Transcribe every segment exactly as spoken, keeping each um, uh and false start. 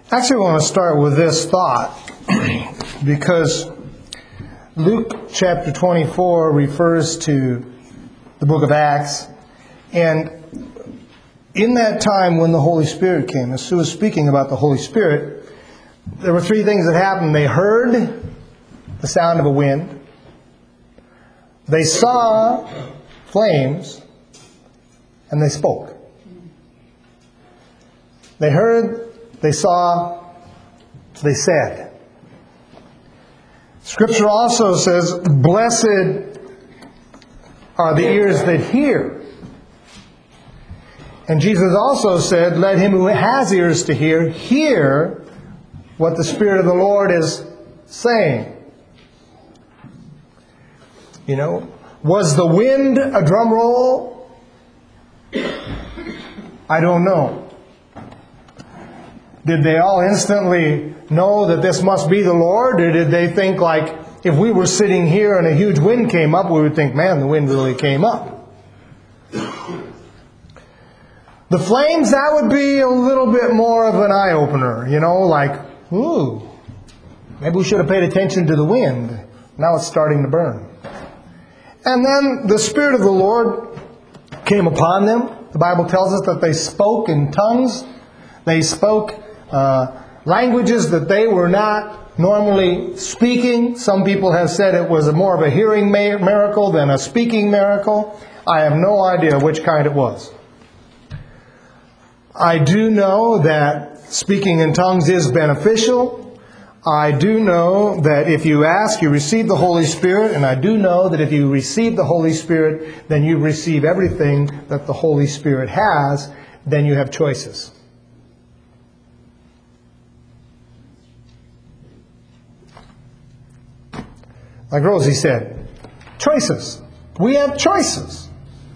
Actually, I want to start with this thought because Luke chapter twenty-four refers to the book of Acts, and in that time when the Holy Spirit came, as Sue was speaking about the Holy Spirit, there were three things that happened. They heard the sound of a wind, they saw flames, and they spoke. They heard, they saw, they said. Scripture also says, blessed are the ears that hear. And Jesus also said, let him who has ears to hear, hear what the Spirit of the Lord is saying. You know, was the wind a drum roll? I don't know. Did they all instantly know that this must be the Lord? Or did they think like, if we were sitting here and a huge wind came up, we would think, man, the wind really came up. The flames, that would be a little bit more of an eye-opener. You know, like, ooh, maybe we should have paid attention to the wind. Now it's starting to burn. And then the Spirit of the Lord came upon them. The Bible tells us that they spoke in tongues. They spoke uh, languages that they were not normally speaking. Some people have said it was a more of a hearing miracle than a speaking miracle. I have no idea which kind it was. I do know that speaking in tongues is beneficial. I do know that if you ask, you receive the Holy Spirit. And I do know that if you receive the Holy Spirit, then you receive everything that the Holy Spirit has. Then you have choices. Like Rosie said, choices. We have choices.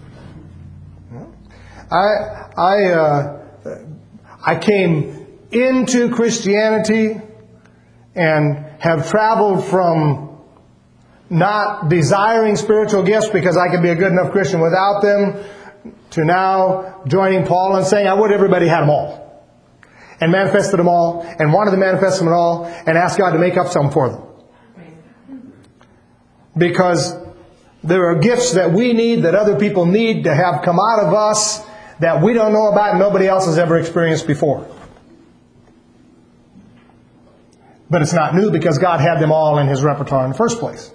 I I uh, I came into Christianity and have traveled from not desiring spiritual gifts because I could be a good enough Christian without them, to now joining Paul and saying I would everybody had them all, and manifested them all, and wanted to manifest them all, and asked God to make up some for them. Because there are gifts that we need, that other people need to have come out of us, that we don't know about and nobody else has ever experienced before. But it's not new because God had them all in His repertoire in the first place.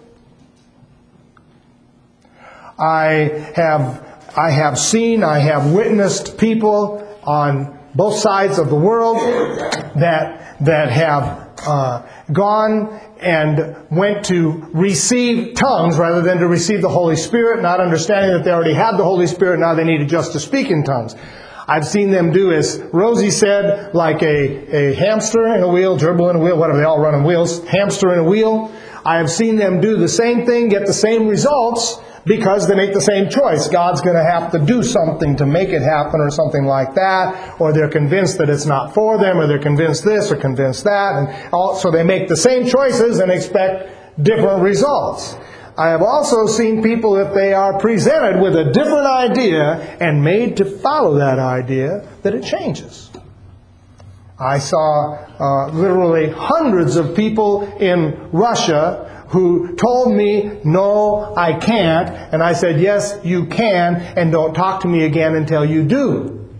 I have, I have seen, I have witnessed people on both sides of the world that, that have uh, gone and went to receive tongues rather than to receive the Holy Spirit, not understanding that they already had the Holy Spirit, now they needed just to speak in tongues. I've seen them do, as Rosie said, like a, a hamster in a wheel, gerbil in a wheel, whatever, they all run on wheels, hamster in a wheel. I have seen them do the same thing, get the same results, because they make the same choice. God's going to have to do something to make it happen or something like that. Or they're convinced that it's not for them, or they're convinced this or convinced that. And all, so they make the same choices and expect different results. I have also seen people, if they are presented with a different idea and made to follow that idea, that it changes. I saw uh, literally hundreds of people in Russia who told me, no, I can't. And I said, yes, you can, and don't talk to me again until you do.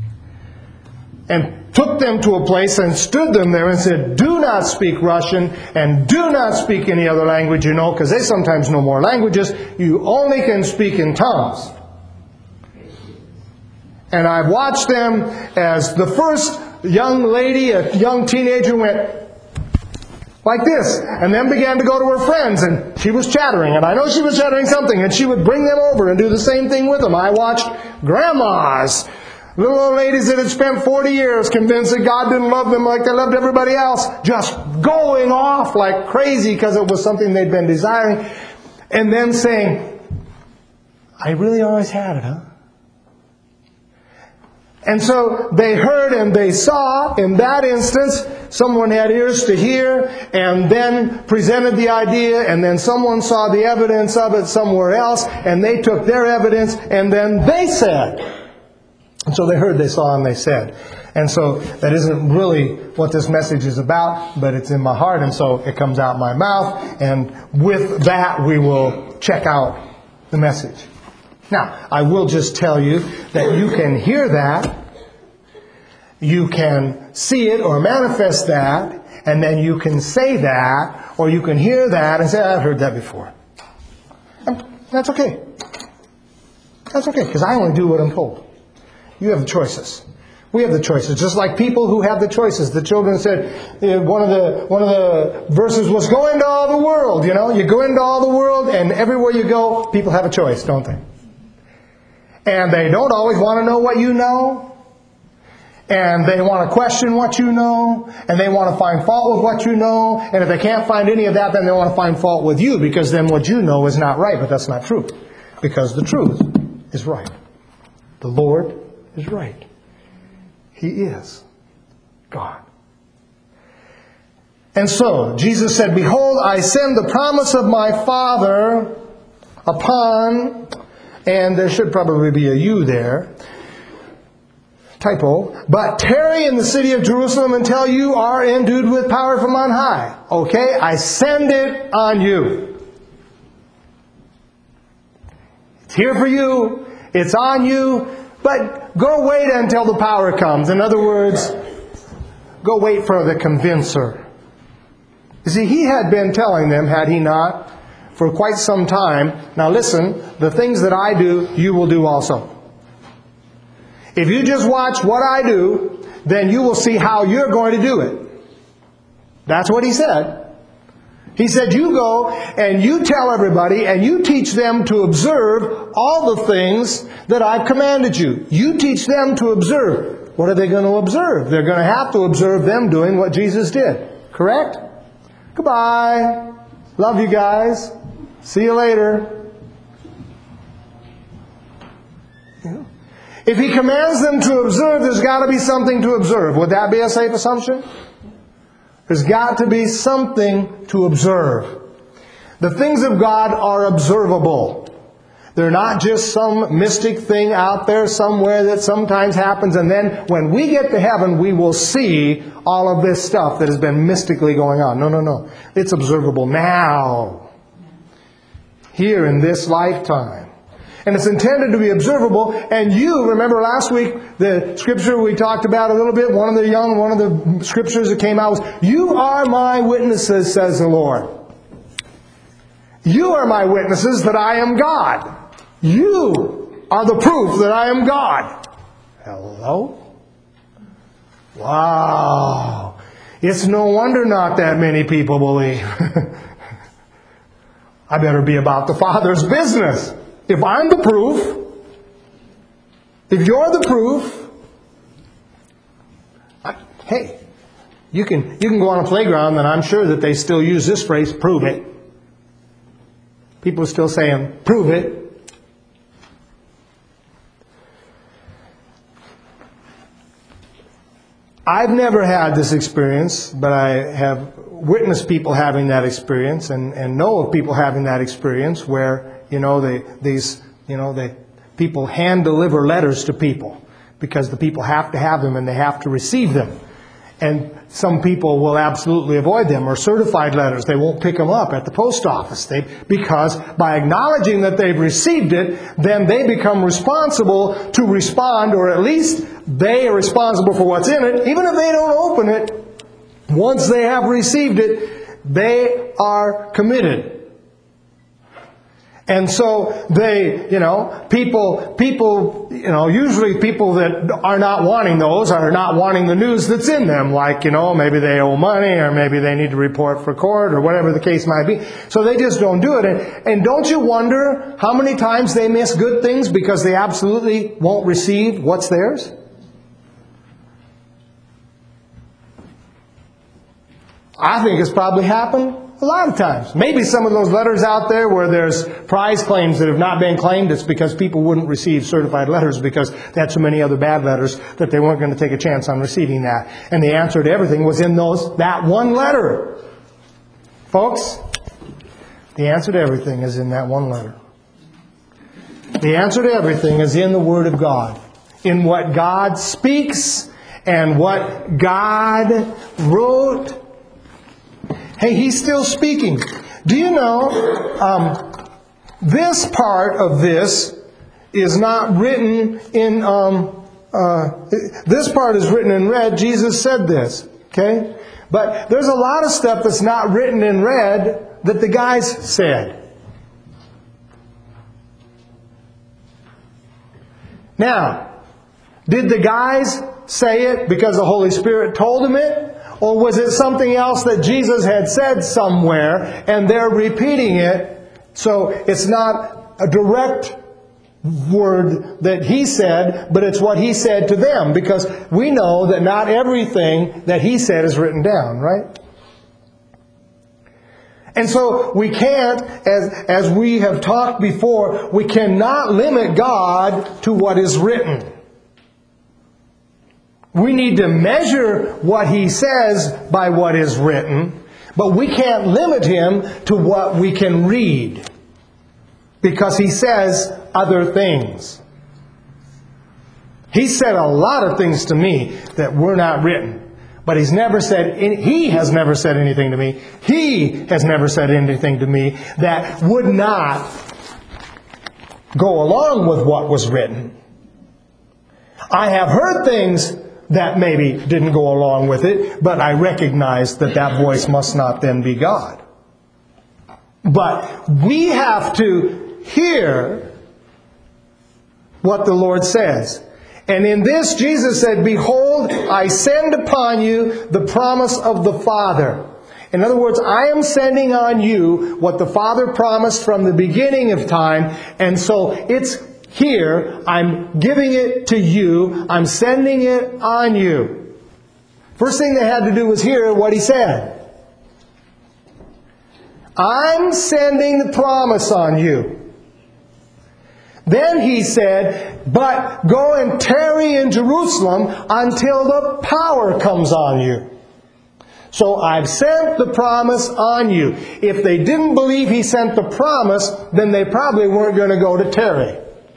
And took them to a place and stood them there and said, do not speak Russian and do not speak any other language you know, because they sometimes know more languages. You only can speak in tongues. And I've watched them as the first young lady, a young teenager, went like this, and then began to go to her friends, and she was chattering, and I know she was chattering something, and she would bring them over and do the same thing with them. I watched grandmas, little old ladies that had spent forty years convinced that God didn't love them like they loved everybody else, just going off like crazy because it was something they'd been desiring, and then saying, I really always had it, huh? And so they heard and they saw. In that instance, someone had ears to hear and then presented the idea, and then someone saw the evidence of it somewhere else, and they took their evidence and then they said. And so they heard, they saw, and they said. And so that isn't really what this message is about, but it's in my heart, and so it comes out my mouth. And with that, we will check out the message. Now, I will just tell you that you can hear that, you can see it or manifest that, and then you can say that, or you can hear that and say, I've heard that before. And that's okay. That's okay, because I only do what I'm told. You have the choices. We have the choices. Just like people who have the choices. The children said, uh, one of the one of the verses was, go into all the world. You know, you go into all the world, and everywhere you go, people have a choice, don't they? And they don't always want to know what you know. And they want to question what you know. And they want to find fault with what you know. And if they can't find any of that, then they want to find fault with you, because then what you know is not right. But that's not true. Because the truth is right. The Lord is right. He is God. And so, Jesus said, behold, I send the promise of my Father upon, and there should probably be a you there, typo, but tarry in the city of Jerusalem until you are endued with power from on high. Okay, I send it on you. It's here for you. It's on you. But go wait until the power comes. In other words, go wait for the convincer. You see, he had been telling them, had he not, for quite some time, now listen, the things that I do, you will do also. If you just watch what I do, then you will see how you're going to do it. That's what he said. He said, you go and you tell everybody and you teach them to observe all the things that I've commanded you. You teach them to observe. What are they going to observe? They're going to have to observe them doing what Jesus did. Correct? Goodbye. Love you guys. See you later. Yeah. If he commands them to observe, there's got to be something to observe. Would that be a safe assumption? There's got to be something to observe. The things of God are observable. They're not just some mystic thing out there somewhere that sometimes happens, and then when we get to heaven, we will see all of this stuff that has been mystically going on. No, no, no. It's observable now. Here in this lifetime. And it's intended to be observable. And you, remember last week, the scripture we talked about a little bit, one of the young, one of the scriptures that came out was, you are my witnesses, says the Lord. You are my witnesses that I am God. You are the proof that I am God. Hello? Wow. It's no wonder not that many people believe. I better be about the Father's business. If I'm the proof, if you're the proof, I, hey, you can you can go on a playground and I'm sure that they still use this phrase, prove it. People are still saying, prove it. I've never had this experience, but I have witnessed people having that experience and, and know of people having that experience where, you know, they, these, you know, they, people hand deliver letters to people because the people have to have them and they have to receive them. And some people will absolutely avoid them, or certified letters. They won't pick them up at the post office. They, because by acknowledging that they've received it, then they become responsible to respond, or at least they are responsible for what's in it. Even if they don't open it, once they have received it, they are committed. And so they, you know, people, people, you know, usually people that are not wanting those are not wanting the news that's in them. Like, you know, maybe they owe money, or maybe they need to report for court, or whatever the case might be. So they just don't do it. And, and don't you wonder how many times they miss good things because they absolutely won't receive what's theirs? I think it's probably happened a lot of times. Maybe some of those letters out there where there's prize claims that have not been claimed, it's because people wouldn't receive certified letters because they had so many other bad letters that they weren't going to take a chance on receiving that. And the answer to everything was in those that one letter. Folks, the answer to everything is in that one letter. The answer to everything is in the Word of God. in what God speaks and what God wrote. Hey, He's still speaking. Do you know, um, this part of this is not written in, um, uh, this part is written in red. Jesus said this, okay? But there's a lot of stuff that's not written in red that the guys said. Now, did the guys say it because the Holy Spirit told them it? Or was it something else that Jesus had said somewhere and they're repeating it? So it's not a direct word that He said, but it's what He said to them. Because we know that not everything that He said is written down, right? And so we can't, as, as we have talked before, we cannot limit God to what is written. We need to measure what He says by what is written, but we can't limit Him to what we can read, because He says other things. He said a lot of things to me that were not written. But He's never said, He has never said anything to me. He has never said anything to me that would not go along with what was written. I have heard things that maybe didn't go along with it, but I recognize that that voice must not then be God. But we have to hear what the Lord says. And in this, Jesus said, "Behold, I send upon you the promise of the Father." In other words, I am sending on you what the Father promised from the beginning of time. And so it's here. I'm giving it to you. I'm sending it on you. First thing they had to do was hear what He said. I'm sending the promise on you. Then He said, "But go and tarry in Jerusalem until the power comes on you." So I've sent the promise on you. If they didn't believe He sent the promise, then they probably weren't going to go to tarry.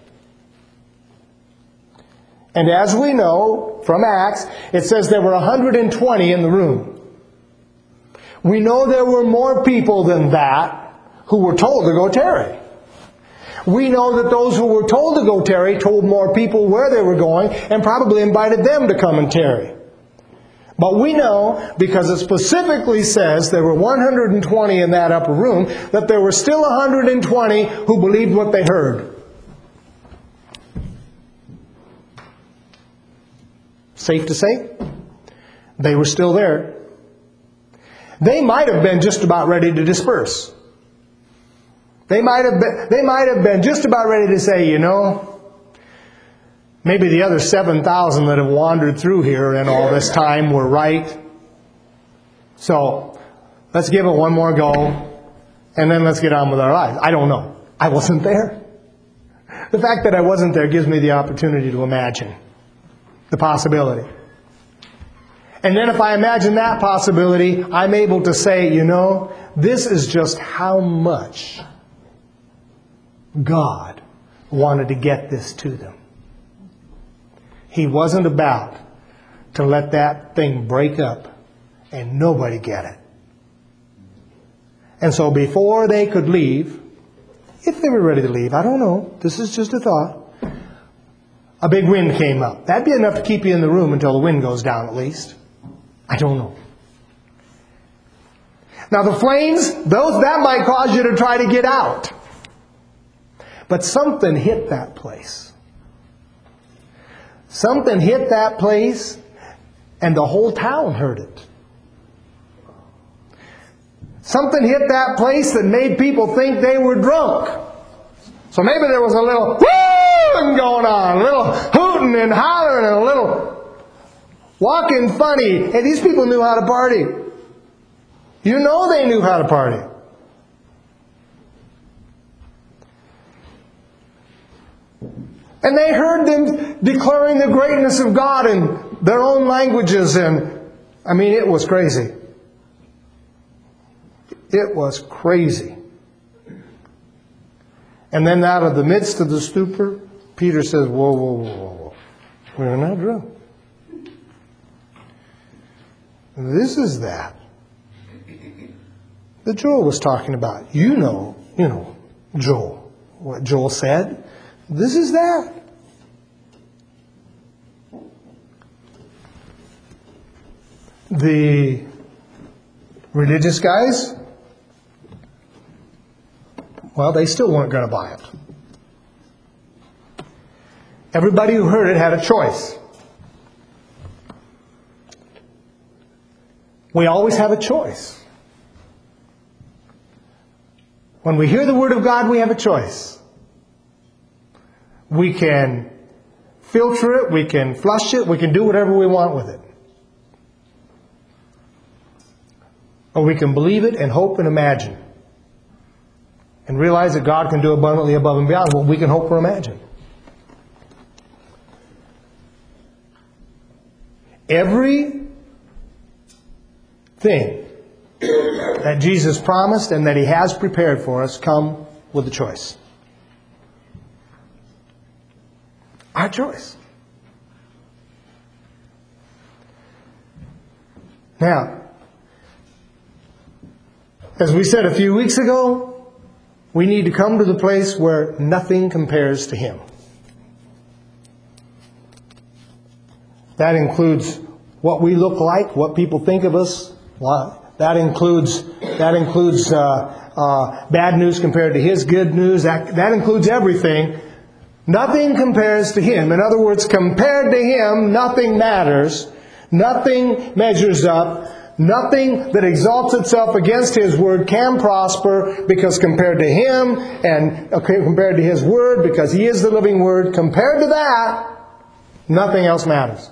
And as we know from Acts, it says there were one hundred twenty in the room. We know there were more people than that who were told to go tarry. We know that those who were told to go tarry told more people where they were going and probably invited them to come and tarry. But we know, because it specifically says there were one hundred twenty in that upper room, that there were still one hundred twenty who believed what they heard. Safe to say, they were still there. They might have been just about ready to disperse. They might have been, they might have been just about ready to say, you know, maybe the other seven thousand that have wandered through here in all this time were right. So let's give it one more go, and then let's get on with our lives. I don't know. I wasn't there. The fact that I wasn't there gives me the opportunity to imagine the possibility. And then if I imagine that possibility, I'm able to say, you know, this is just how much God wanted to get this to them. He wasn't about to let that thing break up and nobody get it. And so before they could leave, if they were ready to leave, I don't know, this is just a thought, a big wind came up. That'd be enough to keep you in the room until the wind goes down at least. I don't know. Now the flames, those that might cause you to try to get out. But something hit that place. Something hit that place, and the whole town heard it. Something hit that place that made people think they were drunk. So maybe there was a little whooing going on, a little hooting and hollering, and a little walking funny. Hey, these people knew how to party. You know they knew how to party. And they heard them declaring the greatness of God in their own languages. And, I mean, it was crazy. It was crazy. And then out of the midst of the stupor, Peter says, whoa, whoa, whoa, whoa. We're not drunk. This is that that Joel was talking about. You know, you know, Joel. What Joel said. This is that. The religious guys, well, they still weren't going to buy it. Everybody who heard it had a choice. We always have a choice. When we hear the Word of God, we have a choice. We can filter it, we can flush it, we can do whatever we want with it. Or we can believe it and hope and imagine. And realize that God can do abundantly above and beyond what we can hope or imagine. Every thing that Jesus promised and that He has prepared for us come with a choice. Our choice. Now, as we said a few weeks ago, we need to come to the place where nothing compares to Him. That includes what we look like, what people think of us. That includes that includes uh, uh, bad news compared to His good news. That, that includes everything. Nothing compares to Him. In other words, compared to Him, nothing matters. Nothing measures up. Nothing that exalts itself against His Word can prosper, because compared to Him and compared to His Word, because He is the living Word, compared to that, nothing else matters.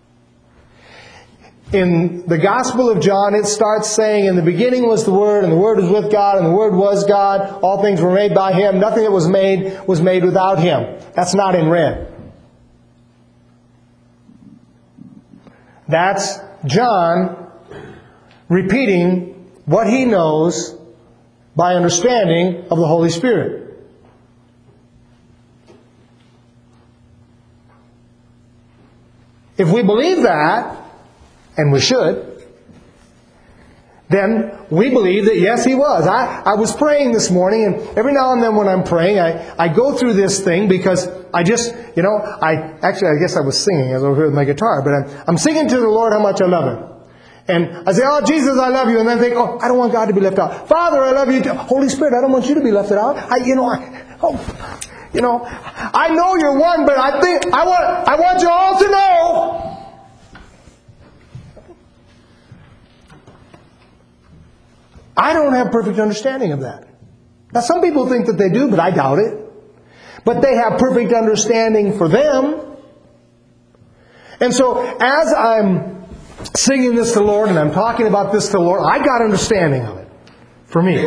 In the Gospel of John, it starts saying, in the beginning was the Word, and the Word was with God, and the Word was God. All things were made by Him. Nothing that was made was made without Him. That's not in red. That's John repeating what he knows by understanding of the Holy Spirit. If we believe that, and we should, then we believe that yes, He was. I, I was praying this morning, and every now and then when I'm praying, I, I go through this thing because I just, you know, I actually, I guess I was singing as I was with my guitar, but I'm, I'm singing to the Lord how much I love Him. And I say, oh, Jesus, I love you. And then think, oh, I don't want God to be left out. Father, I love you too. Holy Spirit, I don't want you to be left out. I, you know, I, oh, you know, I know you're one, but I think, I want, I want you all to know. I don't have perfect understanding of that. Now, some people think that they do, but I doubt it. But they have perfect understanding for them. And so, as I'm singing this to the Lord and I'm talking about this to the Lord, I got understanding of it. For me.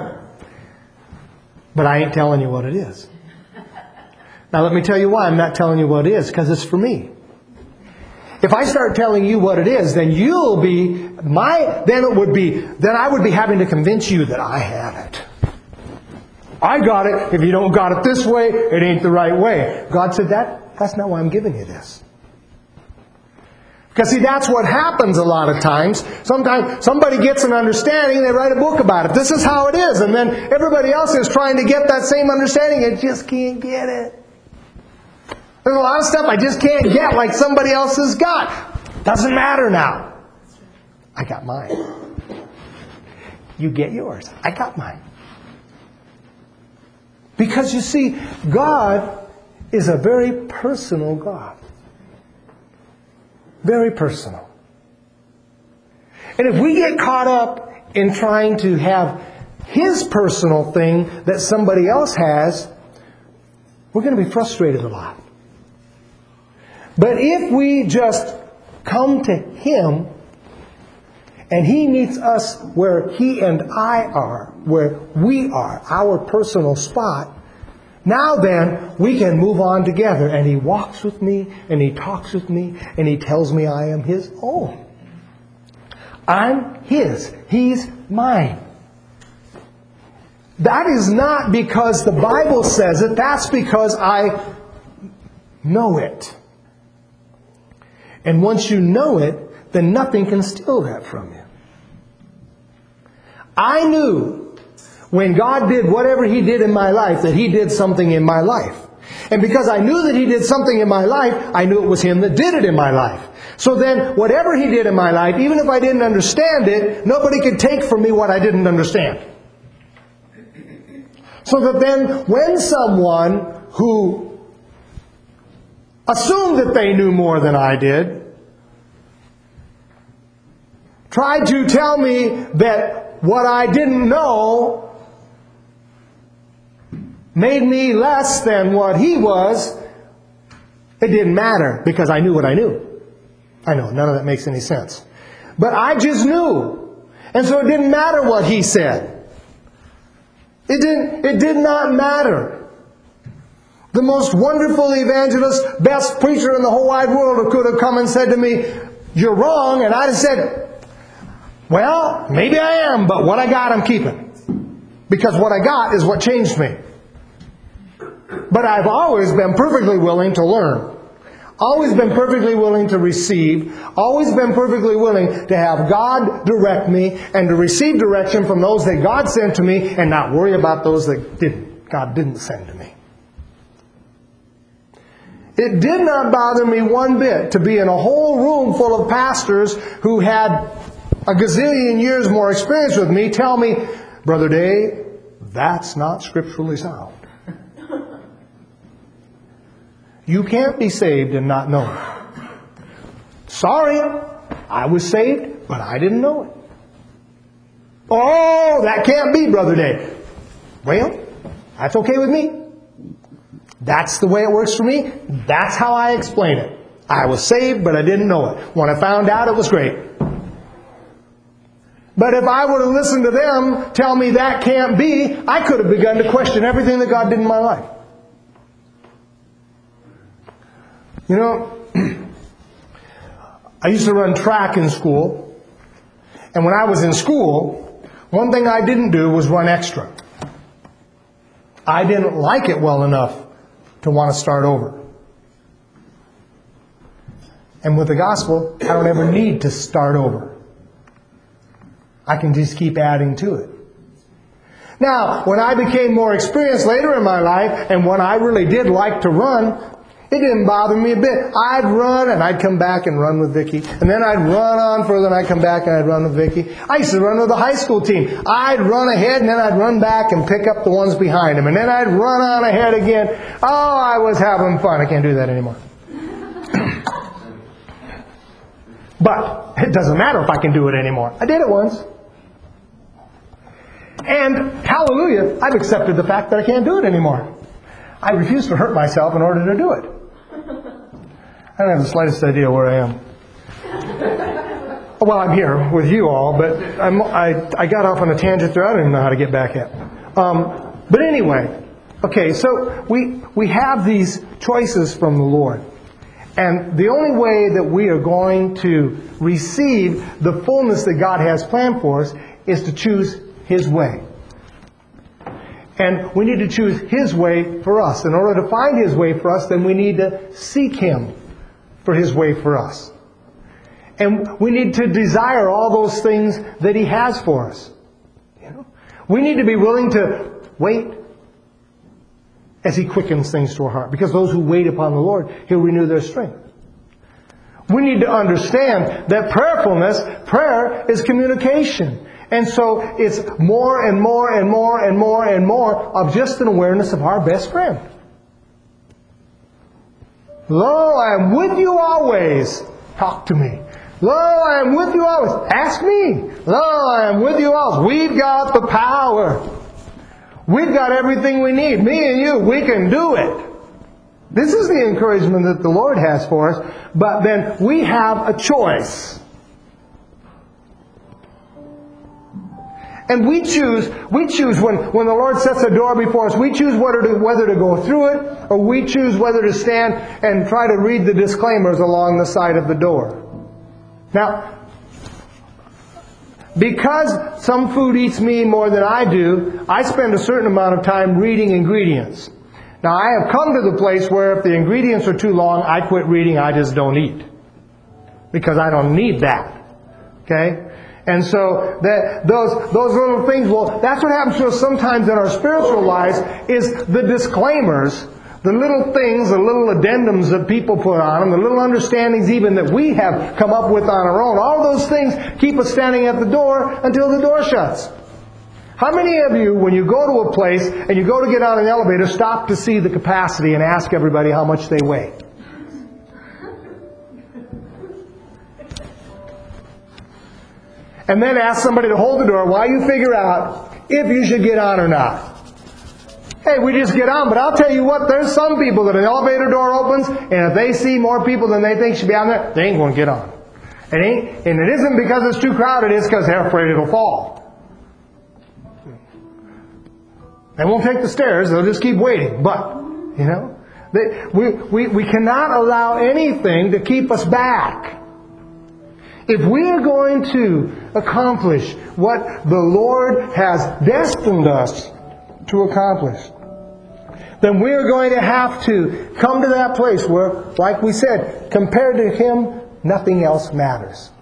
But I ain't telling you what it is. Now, let me tell you why I'm not telling you what it is. Because it's for me. If I start telling you what it is, then you'll be my. Then it would be. Then I would be having to convince you that I have it. I got it. If you don't got it this way, it ain't the right way. God said that. That's not why I'm giving you this. Because see, that's what happens a lot of times. Sometimes somebody gets an understanding, they write a book about it. This is how it is, and then everybody else is trying to get that same understanding and just can't get it. There's a lot of stuff I just can't get like somebody else has got. Doesn't matter now. I got mine. You get yours. I got mine. Because you see, God is a very personal God. Very personal. And if we get caught up in trying to have His personal thing that somebody else has, we're going to be frustrated a lot. But if we just come to Him and He meets us where He and I are, where we are, our personal spot, now then we can move on together, and He walks with me and He talks with me and He tells me I am His own. I'm His. He's mine. That is not because the Bible says it. That's because I know it. And once you know it, then nothing can steal that from you. I knew when God did whatever He did in my life, that He did something in my life. And because I knew that He did something in my life, I knew it was Him that did it in my life. So then, whatever He did in my life, even if I didn't understand it, nobody could take from me what I didn't understand. So that then, when someone who assumed that they knew more than I did tried to tell me that what I didn't know made me less than what he was, it didn't matter because I knew what I knew. I know, none of that makes any sense. But I just knew. And so it didn't matter what he said. It didn't, it did not matter. The most wonderful evangelist, best preacher in the whole wide world could have come and said to me, "You're wrong," and I'd have said, "Well, maybe I am, but what I got I'm keeping." Because what I got is what changed me. But I've always been perfectly willing to learn. Always been perfectly willing to receive. Always been perfectly willing to have God direct me and to receive direction from those that God sent to me and not worry about those that didn't, God didn't send to me. It did not bother me one bit to be in a whole room full of pastors who had a gazillion years more experience with me tell me, "Brother Dave, that's not scripturally sound. You can't be saved and not know it." Sorry, I was saved, but I didn't know it. "Oh, that can't be, Brother Dave." Well, that's okay with me. That's the way it works for me. That's how I explain it. I was saved, but I didn't know it. When I found out, it was great. But if I were to listen to them tell me that can't be, I could have begun to question everything that God did in my life. You know, I used to run track in school. And when I was in school, one thing I didn't do was run extra. I didn't like it well enough to want to start over. And with the gospel, I don't ever need to start over. I can just keep adding to it. Now, when I became more experienced later in my life, and when I really did like to run, it didn't bother me a bit. I'd run and I'd come back and run with Vicki. And then I'd run on further and I'd come back and I'd run with Vicki. I used to run with the high school team. I'd run ahead and then I'd run back and pick up the ones behind them. And then I'd run on ahead again. Oh, I was having fun. I can't do that anymore. But it doesn't matter if I can do it anymore. I did it once. And hallelujah, I've accepted the fact that I can't do it anymore. I refuse to hurt myself in order to do it. I don't have the slightest idea where I am. Well, I'm here with you all, but I'm, I, I got off on a tangent there I don't even know how to get back at. Um, but anyway, okay, so we, we have these choices from the Lord. And the only way that we are going to receive the fullness that God has planned for us is to choose His way. And we need to choose His way for us. In order to find His way for us, then we need to seek Him for His way for us. And we need to desire all those things that He has for us. You know? We need to be willing to wait as He quickens things to our heart. Because those who wait upon the Lord, He'll renew their strength. We need to understand that prayerfulness, prayer is communication. And so it's more and more and more and more and more of just an awareness of our best friend. Lo, I am with you always. Talk to me. Lo, I am with you always. Ask me. Lo, I am with you always. We've got the power. We've got everything we need. Me and you, we can do it. This is the encouragement that the Lord has for us. But then we have a choice. And we choose, we choose when, when the Lord sets a door before us, we choose whether to, whether to go through it, or we choose whether to stand and try to read the disclaimers along the side of the door. Now, because some food eats me more than I do, I spend a certain amount of time reading ingredients. Now, I have come to the place where if the ingredients are too long, I quit reading, I just don't eat. because I don't need that. Okay? And so that those those little things, well, that's what happens to us sometimes in our spiritual lives, is the disclaimers, the little things, the little addendums that people put on them, the little understandings even that we have come up with on our own. All those things keep us standing at the door until the door shuts. How many of you, when you go to a place and you go to get on an elevator, stop to see the capacity and ask everybody how much they weigh? And then ask somebody to hold the door while you figure out if you should get on or not. Hey, we just get on, but I'll tell you what, there's some people that an elevator door opens, and if they see more people than they think should be on there, they ain't going to get on. It ain't, and it isn't because it's too crowded, it's because they're afraid it'll fall. They won't take the stairs, they'll just keep waiting. But, you know, they, we, we, we cannot allow anything to keep us back. If we are going to accomplish what the Lord has destined us to accomplish, then we are going to have to come to that place where, like we said, compared to Him, nothing else matters.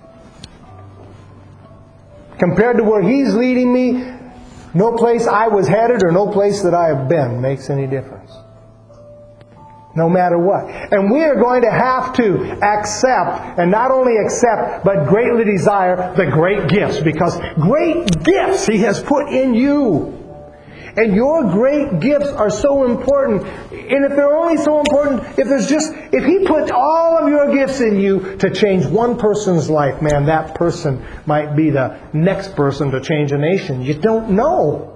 Compared to where He's leading me, no place I was headed or no place that I have been makes any difference. No matter what. And we are going to have to accept, and not only accept, but greatly desire the great gifts. Because great gifts He has put in you. And your great gifts are so important. And if they're only so important, if there's just, if He put all of your gifts in you to change one person's life, man, that person might be the next person to change a nation. You don't know.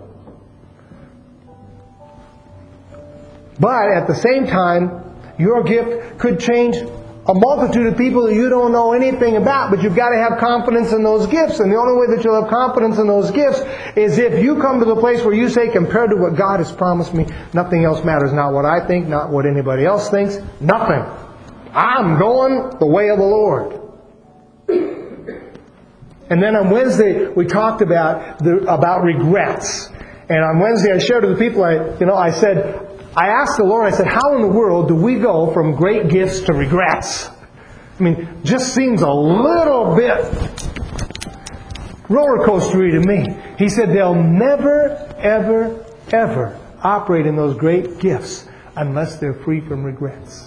But at the same time, your gift could change a multitude of people that you don't know anything about, but you've got to have confidence in those gifts. And the only way that you'll have confidence in those gifts is if you come to the place where you say, compared to what God has promised me, nothing else matters. Not what I think, not what anybody else thinks. Nothing. I'm going the way of the Lord. And then on Wednesday, we talked about the, about regrets. And on Wednesday, I shared with the people, I, you know, I said, I asked the Lord, I said, how in the world do we go from great gifts to regrets? I mean, just seems a little bit roller coastery to me. He said they'll never, ever, ever operate in those great gifts unless they're free from regrets.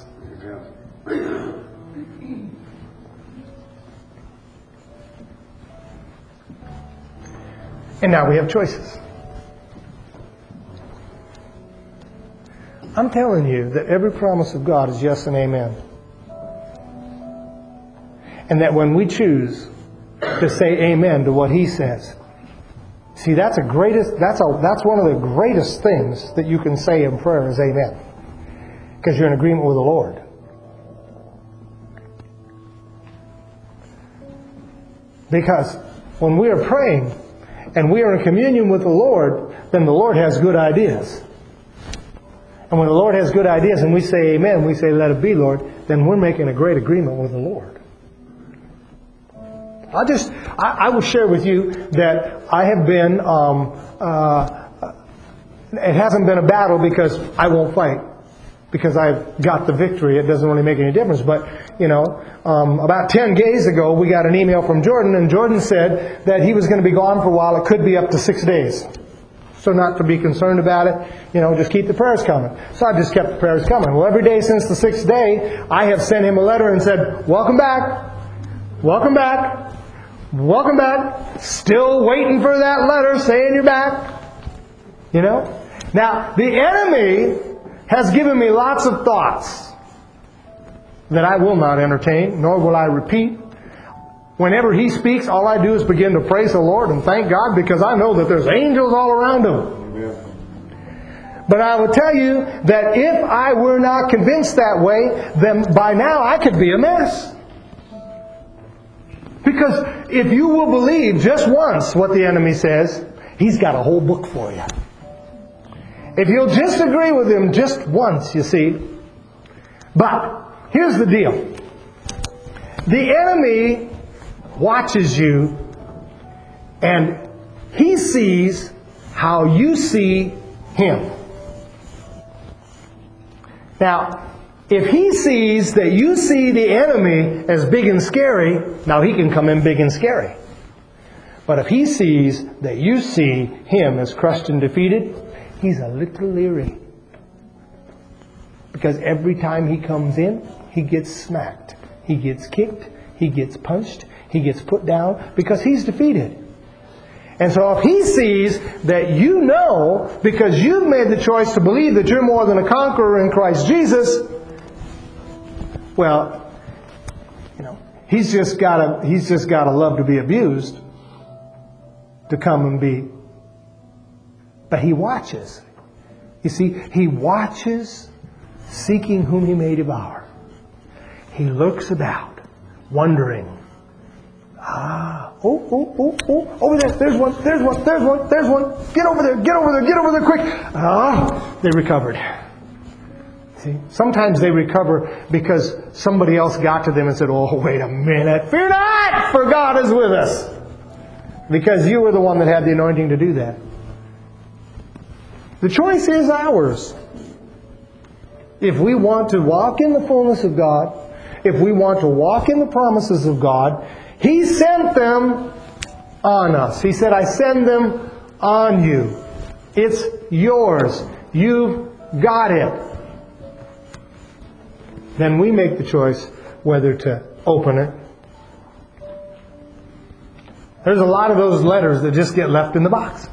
And now we have choices. I'm telling you that every promise of God is yes and amen. And that when we choose to say amen to what He says, see, that's a greatest that's a that's one of the greatest things that you can say in prayer is amen. Because you're in agreement with the Lord. Because when we are praying and we are in communion with the Lord, then the Lord has good ideas. And when the Lord has good ideas and we say amen, we say let it be, Lord, then we're making a great agreement with the Lord. I just, I, I will share with you that I have been, um, uh, it hasn't been a battle because I won't fight. Because I've got the victory. It doesn't really make any difference. But, you know, um, about ten days ago, we got an email from Jordan, and Jordan said that he was going to be gone for a while. It could be up to six days. So not to be concerned about it, you know, just keep the prayers coming. So I just kept the prayers coming. Well, every day since the sixth day, I have sent him a letter and said, welcome back, welcome back, welcome back. Still waiting for that letter saying you're back. You know? Now, the enemy has given me lots of thoughts that I will not entertain, nor will I repeat. Whenever he speaks, all I do is begin to praise the Lord and thank God because I know that there's angels all around him. Amen. But I will tell you that if I were not convinced that way, then by now I could be a mess. Because if you will believe just once what the enemy says, he's got a whole book for you. If you'll just agree with him just once, you see. But here's the deal. The enemy watches you and he sees how you see him. Now, If he sees that you see the enemy as big and scary, now he can come in big and scary. But if he sees that you see him as crushed and defeated, he's a little leery. Because every time he comes in, he gets smacked. He gets kicked. He gets punched. He gets put down because he's defeated. And so if he sees that you know, because you've made the choice to believe that you're more than a conqueror in Christ Jesus, well, you know, he's just got to he's just got to love to be abused to come and be. But he watches. You see, he watches, seeking whom he may devour. He looks about, wondering. Ah, oh, oh, oh, oh, over there, there's one, there's one, there's one, there's one. Get over there, get over there, get over there quick. Ah, they recovered. See, sometimes they recover because somebody else got to them and said, oh, wait a minute, fear not, for God is with us. Because you were the one that had the anointing to do that. The choice is ours. If we want to walk in the fullness of God, if we want to walk in the promises of God, He sent them on us. He said, I send them on you. It's yours. You've got it. Then we make the choice whether to open it. There's a lot of those letters that just get left in the box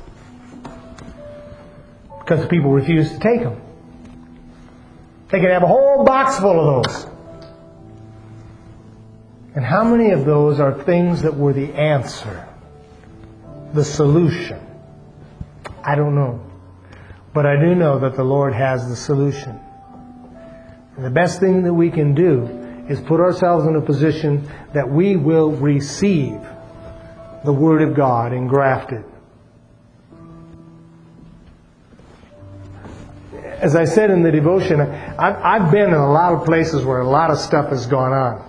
because people refuse to take them. They can have a whole box full of those. And how many of those are things that were the answer, the solution? I don't know. But I do know that the Lord has the solution. And the best thing that we can do is put ourselves in a position that we will receive the Word of God engrafted. As I said in the devotion, I've, I've been in a lot of places where a lot of stuff has gone on.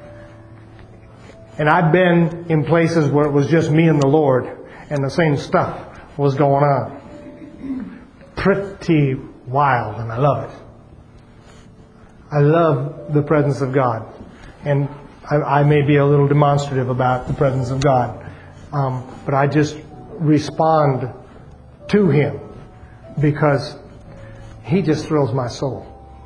And I've been in places where it was just me and the Lord, and the same stuff was going on. Pretty wild, and I love it. I love the presence of God. And I, I may be a little demonstrative about the presence of God. Um, but I just respond to Him because He just thrills my soul.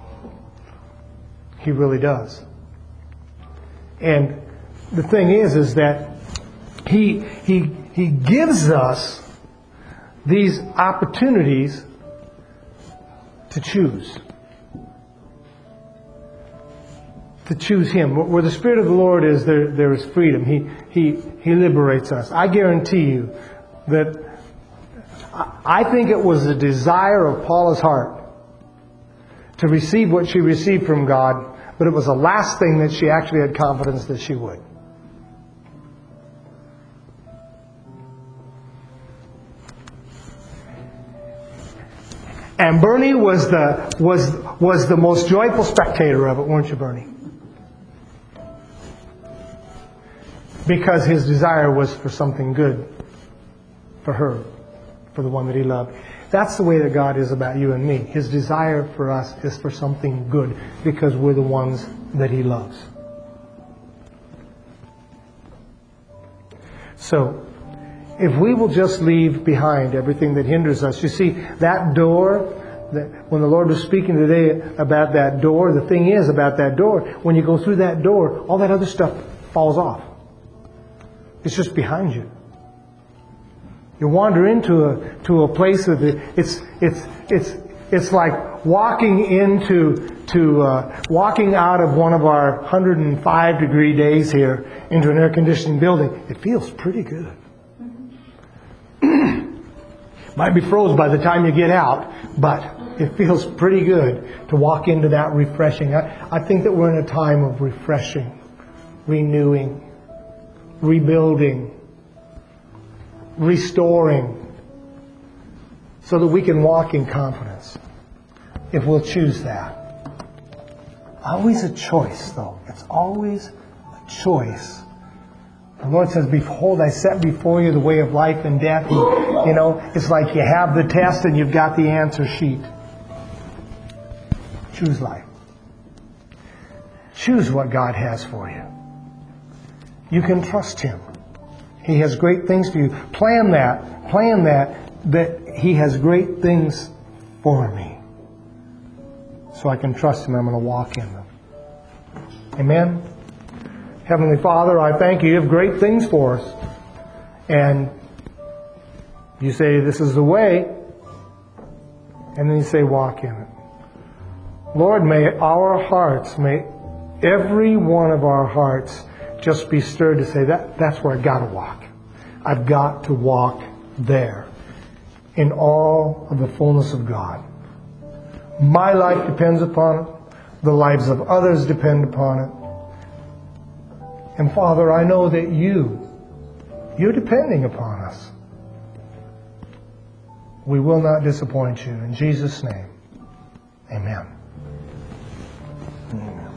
He really does. And the thing is, is that He He He gives us these opportunities to choose. To choose Him. Where the Spirit of the Lord is, there there is freedom. He He He liberates us. I guarantee you that I think it was the desire of Paula's heart to receive what she received from God, but it was the last thing that she actually had confidence that she would. And Bernie was the was was the most joyful spectator of it, weren't you, Bernie? Because his desire was for something good for her, for the one that he loved. That's the way that God is about you and me. His desire for us is for something good because we're the ones that He loves. So, if we will just leave behind everything that hinders us, you see, that door, that when the Lord was speaking today about that door, the thing is about that door, when you go through that door, all that other stuff falls off. It's just behind you. You wander into a to a place of it. It's it's it's it's like walking into to uh, walking out of one of our one hundred five degree days here into an air conditioning building. It feels pretty good. Might be froze by the time you get out, but it feels pretty good to walk into that refreshing. I, I think that we're in a time of refreshing, renewing, rebuilding, restoring, so that we can walk in confidence if we'll choose that. Always a choice, though. It's always a choice. The Lord says, behold, I set before you the way of life and death. And, you know, it's like you have the test and you've got the answer sheet. Choose life. choose what God has for you. You can trust Him. He has great things for you. Plan that. Plan that, that He has great things for me. So I can trust Him. I'm going to walk in them. Amen? Heavenly Father, I thank You. You have great things for us. And You say, this is the way. And then You say, walk in it. Lord, may our hearts, may every one of our hearts just be stirred to say, that that's where I've got to walk. I've got to walk there in all of the fullness of God. My life depends upon it. The lives of others depend upon it. And Father, I know that You, You're depending upon us. We will not disappoint You. In Jesus' name, amen. Amen.